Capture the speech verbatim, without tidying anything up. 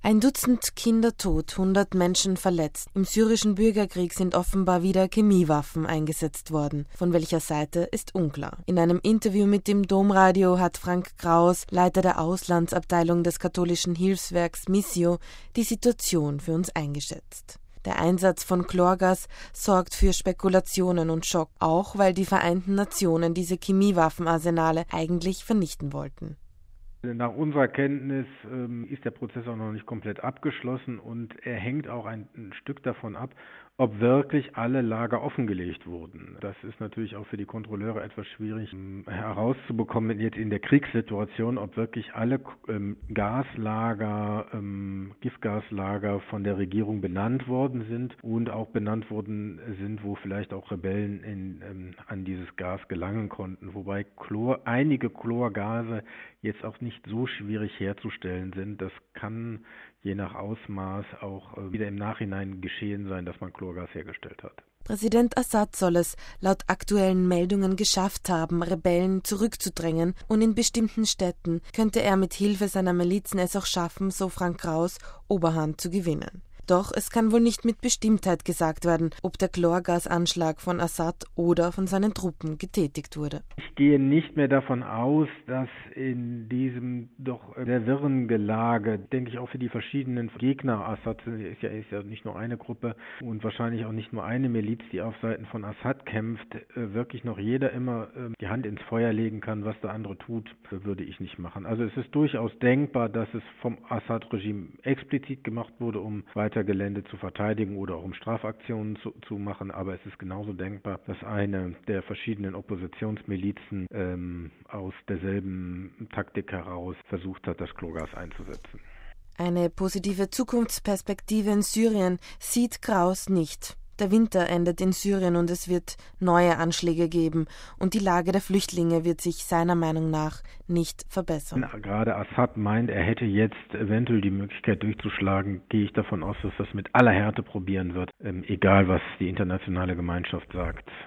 Ein Dutzend Kinder tot, hundert Menschen verletzt. Im syrischen Bürgerkrieg sind offenbar wieder Chemiewaffen eingesetzt worden. Von welcher Seite ist unklar. In einem Interview mit dem Domradio hat Frank Kraus, Leiter der Auslandsabteilung des katholischen Hilfswerks Missio, die Situation für uns eingeschätzt. Der Einsatz von Chlorgas sorgt für Spekulationen und Schock, auch weil die Vereinten Nationen diese Chemiewaffenarsenale eigentlich vernichten wollten. Nach unserer Kenntnis ähm, ist der Prozess auch noch nicht komplett abgeschlossen und er hängt auch ein, ein Stück davon ab, ob wirklich alle Lager offengelegt wurden. Das ist natürlich auch für die Kontrolleure etwas schwierig ähm, herauszubekommen jetzt in der Kriegssituation, ob wirklich alle ähm, Gaslager, ähm, Giftgaslager von der Regierung benannt worden sind und auch benannt worden sind, wo vielleicht auch Rebellen in, ähm, an dieses Gas gelangen konnten, wobei Chlor, einige Chlorgase jetzt auch nicht so schwierig herzustellen sind. Das kann je nach Ausmaß auch wieder im Nachhinein geschehen sein, dass man Chlorgas hergestellt hat. Präsident Assad soll es laut aktuellen Meldungen geschafft haben, Rebellen zurückzudrängen, und in bestimmten Städten könnte er mit Hilfe seiner Milizen es auch schaffen, so Frank Kraus, Oberhand zu gewinnen. Doch es kann wohl nicht mit Bestimmtheit gesagt werden, ob der Chlorgasanschlag von Assad oder von seinen Truppen getätigt wurde. Ich gehe nicht mehr davon aus, dass in diesem doch sehr wirren Gelage, denke ich auch für die verschiedenen Gegner, Assad ist ja, ist ja nicht nur eine Gruppe und wahrscheinlich auch nicht nur eine Miliz, die auf Seiten von Assad kämpft, wirklich noch jeder immer die Hand ins Feuer legen kann, was der andere tut, würde ich nicht machen. Also es ist durchaus denkbar, dass es vom Assad-Regime explizit gemacht wurde, um weiter Gelände zu verteidigen oder auch um Strafaktionen zu, zu machen, aber es ist genauso denkbar, dass eine der verschiedenen Oppositionsmilizen ähm, aus derselben Taktik heraus versucht hat, das Chlorgas einzusetzen. Eine positive Zukunftsperspektive in Syrien sieht Kraus nicht. Der Winter endet in Syrien und es wird neue Anschläge geben und die Lage der Flüchtlinge wird sich seiner Meinung nach nicht verbessern. Gerade Assad meint, er hätte jetzt eventuell die Möglichkeit durchzuschlagen, gehe ich davon aus, dass das mit aller Härte probieren wird, ähm, egal was die internationale Gemeinschaft sagt.